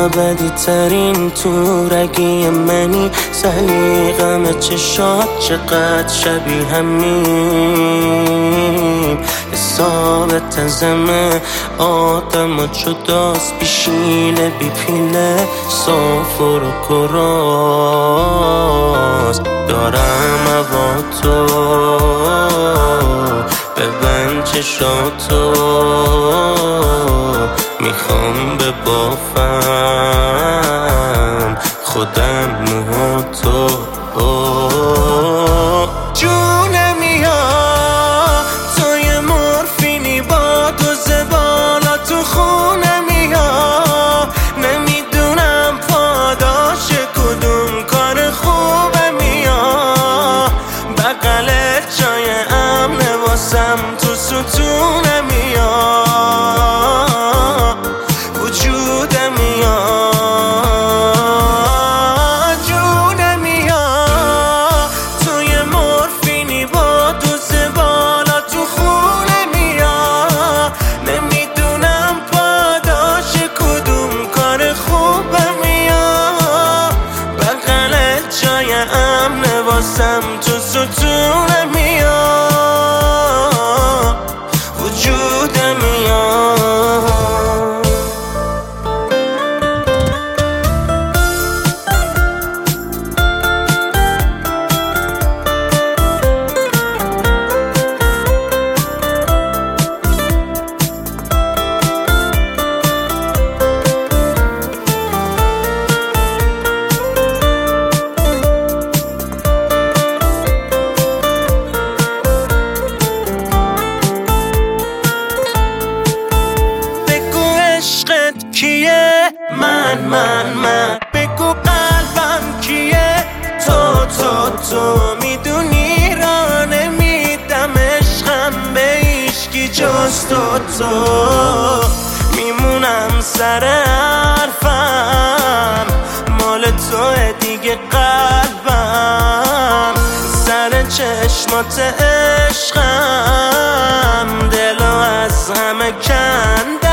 ابدی ترین تورگی منی، سلیقم چشات چقدر شبیه همین. حساب تزمه آدم و جداست، بیشیله بی پیله سافر و کراست. دارم هوا تو ببند چشاتو، میخوام ببافم خودم موهاتو. جونم یا تو یه مورفینی با دوز بالا تو خونم یا نمیدونم پاداش کدوم کار خوبم یا بغلت جای امنه واسم تو ستونم یا وجودم یا جونم یا تو یه مورفینی با دوز بالا تو خونم یا نمیدونم پاداش کدوم کار خوبم یا بغلت جای امنه واسم تو ستونم یا وجودم یا. کیه من بگو قلبم کیه تو میدونی را نمیدم عشقم به هیچکی جز تو میمونم سر حرفم مال توه دیگه قلبم سر چشمات عشقم دلو از همه کندم